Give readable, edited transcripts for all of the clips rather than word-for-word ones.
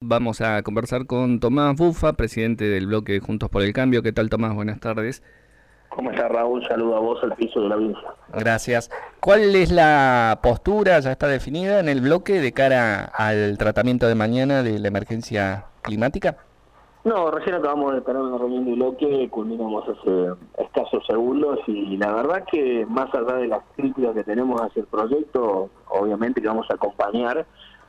Vamos a conversar con Tomás Bufa, presidente del bloque Juntos por el Cambio. ¿Qué tal, Tomás? Buenas tardes. ¿Cómo está, Raúl? Saludo a vos, al piso de la audiencia. Gracias. ¿Cuál es la postura, ya está definida, en el bloque de cara al tratamiento de mañana de la emergencia climática? No, recién acabamos de tener una reunión de bloque, culminamos hace escasos segundos y la verdad que más allá de las críticas que tenemos hacia el proyecto, obviamente que vamos a acompañar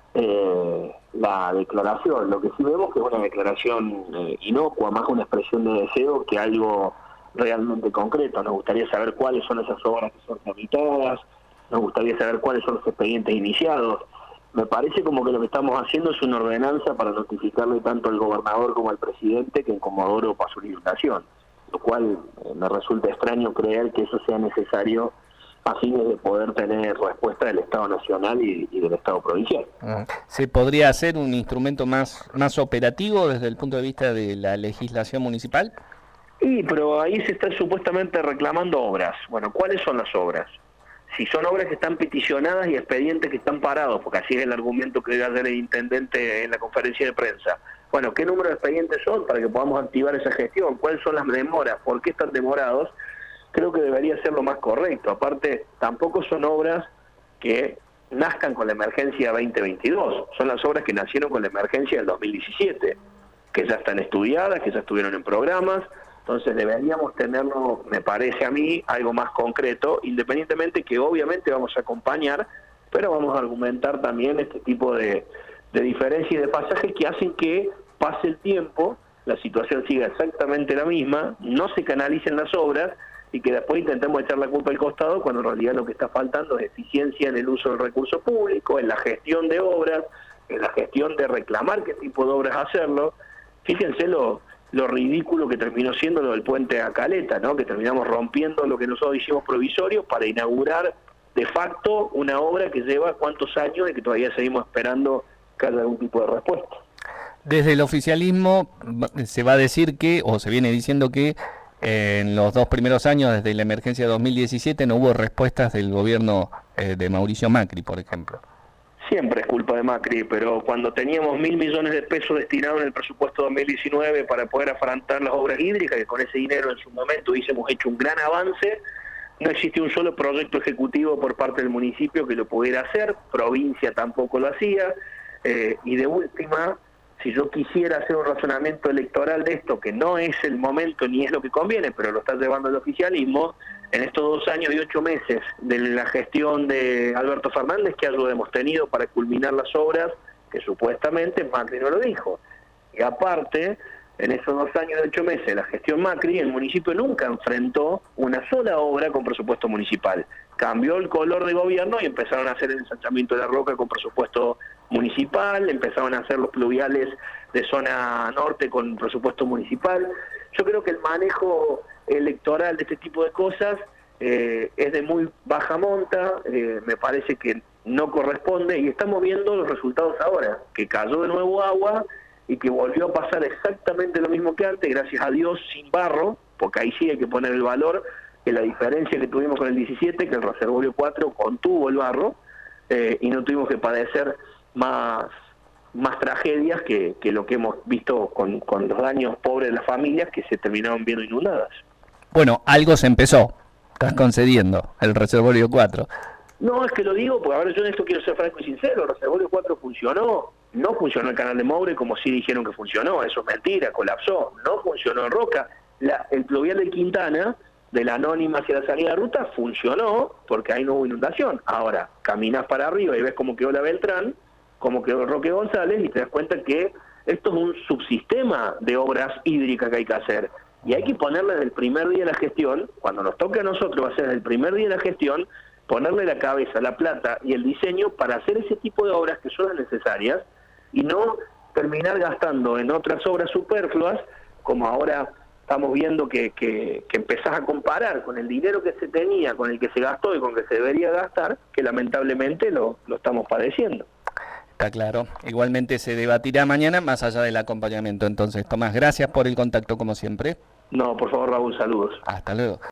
la declaración. Lo que sí vemos que es una declaración inocua, más una expresión de deseo que algo realmente concreto. Nos gustaría saber cuáles son esas obras que son tramitadas, nos gustaría saber cuáles son los expedientes iniciados. Me parece como que lo que estamos haciendo es una ordenanza para notificarle tanto al gobernador como al presidente que en Comodoro pasó una inundación, lo cual me resulta extraño creer que eso sea necesario a fines de poder tener respuesta del Estado Nacional y del Estado Provincial. ¿Se podría hacer un instrumento más operativo desde el punto de vista de la legislación municipal? Sí, pero ahí se está supuestamente reclamando obras. Bueno, ¿cuáles son las obras? Si son obras que están peticionadas y expedientes que están parados, porque así es el argumento que debe hacer el intendente en la conferencia de prensa. Bueno, ¿qué número de expedientes son para que podamos activar esa gestión? ¿Cuáles son las demoras? ¿Por qué están demorados? Creo que debería ser lo más correcto. Aparte, tampoco son obras que nazcan con la emergencia 2022. Son las obras que nacieron con la emergencia del 2017, que ya están estudiadas, que ya estuvieron en programas. Entonces deberíamos tenerlo, me parece a mí, algo más concreto, independientemente que obviamente vamos a acompañar, pero vamos a argumentar también este tipo de diferencias y de pasajes que hacen que pase el tiempo, la situación siga exactamente la misma, no se canalicen las obras y que después intentemos echar la culpa al costado cuando en realidad lo que está faltando es eficiencia en el uso del recurso público, en la gestión de obras, en la gestión de reclamar qué tipo de obras hacerlo. Fíjense lo ridículo que terminó siendo lo del puente a Caleta, ¿no? Que terminamos rompiendo lo que nosotros hicimos provisorio para inaugurar de facto una obra que lleva cuántos años y que todavía seguimos esperando que haya algún tipo de respuesta. Desde el oficialismo se va a decir que, o se viene diciendo que en los 2 primeros años, desde la emergencia de 2017, no hubo respuestas del gobierno de Mauricio Macri, por ejemplo. Siempre es culpa de Macri, pero cuando teníamos 1.000 millones de pesos destinados en el presupuesto 2019 para poder afrontar las obras hídricas, que con ese dinero en su momento hubiésemos hecho un gran avance, no existe un solo proyecto ejecutivo por parte del municipio que lo pudiera hacer, provincia tampoco lo hacía, y de última, si yo quisiera hacer un razonamiento electoral de esto, que no es el momento ni es lo que conviene, pero lo está llevando el oficialismo, en estos 2 años y 8 meses de la gestión de Alberto Fernández, ¿qué ayuda hemos tenido para culminar las obras que supuestamente Macri no lo dijo? Y aparte, en esos 2 años y 8 meses de la gestión Macri, el municipio nunca enfrentó una sola obra con presupuesto municipal. Cambió el color de gobierno y empezaron a hacer el ensanchamiento de la Roca con presupuesto municipal, empezaron a hacer los pluviales de zona norte con presupuesto municipal. Yo creo que el manejo electoral de este tipo de cosas es de muy baja monta, me parece que no corresponde y estamos viendo los resultados ahora, que cayó de nuevo agua y que volvió a pasar exactamente lo mismo que antes, gracias a Dios sin barro, porque ahí sí hay que poner el valor, que la diferencia que tuvimos con el 17, que el reservorio 4 contuvo el barro y no tuvimos que padecer más tragedias que lo que hemos visto con los daños pobres de las familias que se terminaron viendo inundadas. Bueno, algo se empezó, estás concediendo, el reservorio 4. No, es que lo digo, porque a ver, yo en esto quiero ser franco y sincero, el reservorio 4 funcionó, no funcionó el canal de Moure como sí dijeron que funcionó, eso es mentira, colapsó, no funcionó en Roca, el pluvial de Quintana, de la Anónima hacia la salida de ruta, funcionó, porque ahí no hubo inundación. Ahora, caminas para arriba y ves cómo quedó la Beltrán, cómo quedó Roque González, y te das cuenta que esto es un subsistema de obras hídricas que hay que hacer. Y hay que ponerle desde el primer día de la gestión, cuando nos toque a nosotros va a ser desde el primer día de la gestión, ponerle la cabeza, la plata y el diseño para hacer ese tipo de obras que son las necesarias y no terminar gastando en otras obras superfluas, como ahora estamos viendo que empezás a comparar con el dinero que se tenía, con el que se gastó y con el que se debería gastar, que lamentablemente lo estamos padeciendo. Está claro. Igualmente se debatirá mañana más allá del acompañamiento. Entonces, Tomás, gracias por el contacto como siempre. No, por favor, Raúl, saludos. Hasta luego.